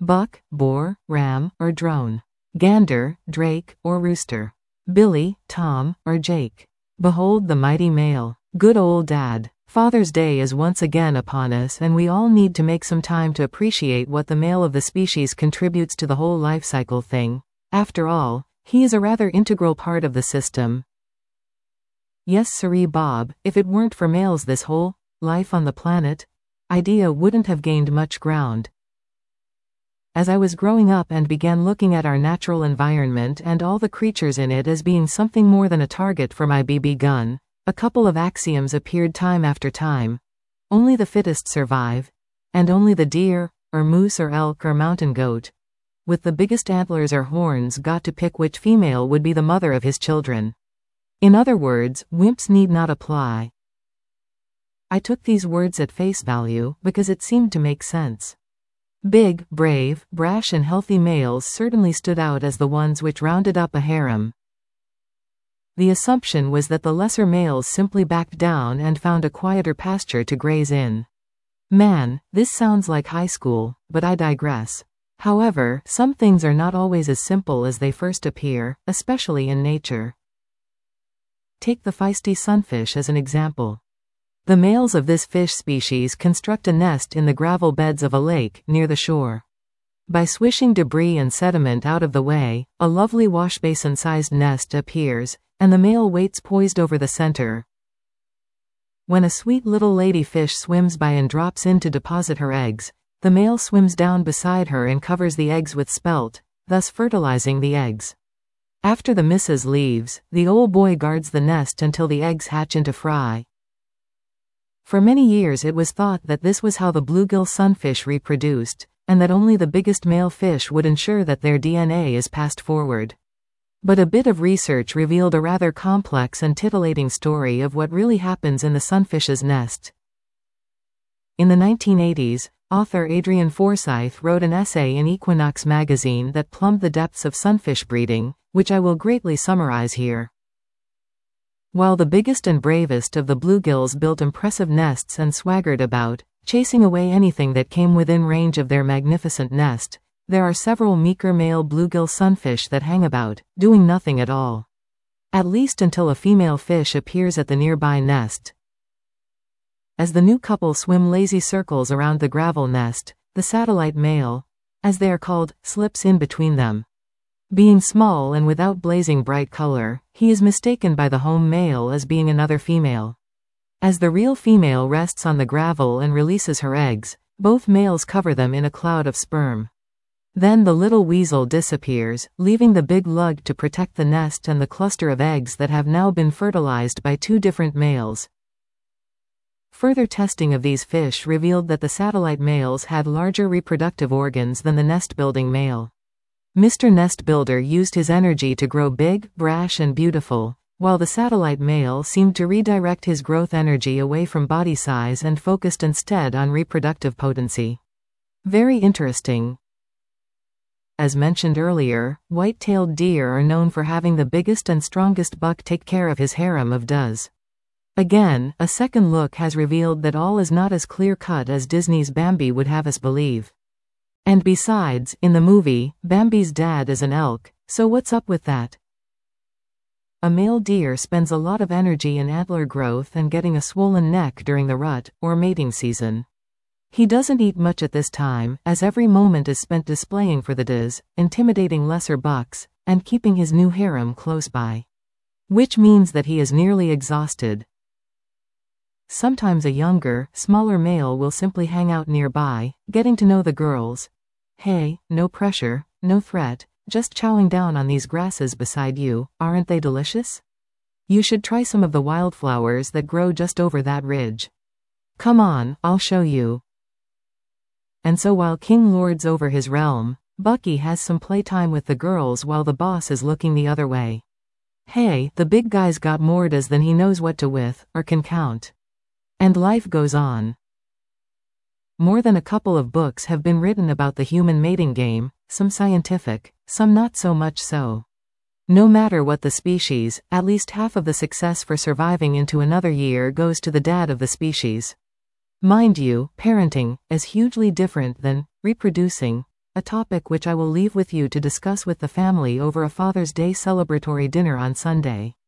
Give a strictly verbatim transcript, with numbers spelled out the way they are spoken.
buck, boar, ram, or drone. Gander, drake, or rooster. Billy, Tom, or Jake. Behold the mighty male. Good old dad. Father's Day is once again upon us, and we all need to make some time to appreciate what the male of the species contributes to the whole life cycle thing. After all, he is a rather integral part of the system. Yes sirree Bob, if it weren't for males this whole life on the planet idea wouldn't have gained much ground. As I was growing up and began looking at our natural environment and all the creatures in it as being something more than a target for my B B gun, a couple of axioms appeared time after time. Only the fittest survive, and only the deer, or moose or elk or mountain goat, with the biggest antlers or horns got to pick which female would be the mother of his children. In other words, wimps need not apply. I took these words at face value because it seemed to make sense. Big, brave, brash and healthy males certainly stood out as the ones which rounded up a harem. The assumption was that the lesser males simply backed down and found a quieter pasture to graze in. Man, this sounds like high school, but I digress. However, some things are not always as simple as they first appear, especially in nature. Take the feisty sunfish as an example. The males of this fish species construct a nest in the gravel beds of a lake near the shore. By swishing debris and sediment out of the way, a lovely washbasin-sized nest appears, and the male waits poised over the center. When a sweet little lady fish swims by and drops in to deposit her eggs, the male swims down beside her and covers the eggs with spelt, thus fertilizing the eggs. After the missus leaves, the old boy guards the nest until the eggs hatch into fry. For many years it was thought that this was how the bluegill sunfish reproduced, and that only the biggest male fish would ensure that their D N A is passed forward. But a bit of research revealed a rather complex and titillating story of what really happens in the sunfish's nest. In the nineteen eighties, author Adrian Forsyth wrote an essay in Equinox magazine that plumbed the depths of sunfish breeding, which I will greatly summarize here. While the biggest and bravest of the bluegills built impressive nests and swaggered about, chasing away anything that came within range of their magnificent nest, there are several meeker male bluegill sunfish that hang about, doing nothing at all. At least until a female fish appears at the nearby nest. As the new couple swim lazy circles around the gravel nest, the satellite male, as they are called, slips in between them. Being small and without blazing bright color, he is mistaken by the home male as being another female. As the real female rests on the gravel and releases her eggs, both males cover them in a cloud of sperm. Then the little weasel disappears, leaving the big lug to protect the nest and the cluster of eggs that have now been fertilized by two different males. Further testing of these fish revealed that the satellite males had larger reproductive organs than the nest-building male. Mister Nest Builder used his energy to grow big, brash and beautiful, while the satellite male seemed to redirect his growth energy away from body size and focused instead on reproductive potency. Very interesting. As mentioned earlier, white-tailed deer are known for having the biggest and strongest buck take care of his harem of does. Again, a second look has revealed that all is not as clear-cut as Disney's Bambi would have us believe. And besides, in the movie, Bambi's dad is an elk, so what's up with that? A male deer spends a lot of energy in antler growth and getting a swollen neck during the rut, or mating season. He doesn't eat much at this time, as every moment is spent displaying for the does, intimidating lesser bucks, and keeping his new harem close by. Which means that he is nearly exhausted. Sometimes a younger, smaller male will simply hang out nearby, getting to know the girls. Hey, no pressure, no threat, just chowing down on these grasses beside you, aren't they delicious? You should try some of the wildflowers that grow just over that ridge. Come on, I'll show you. And so while King lords over his realm, Bucky has some playtime with the girls while the boss is looking the other way. Hey, the big guy's got more does than he knows what to with, or can count. And life goes on. More than a couple of books have been written about the human mating game, some scientific, some not so much so. No matter what the species, at least half of the success for surviving into another year goes to the dad of the species. Mind you, parenting is hugely different than reproducing. a topic which I will leave with you to discuss with the family over a Father's Day celebratory dinner on Sunday.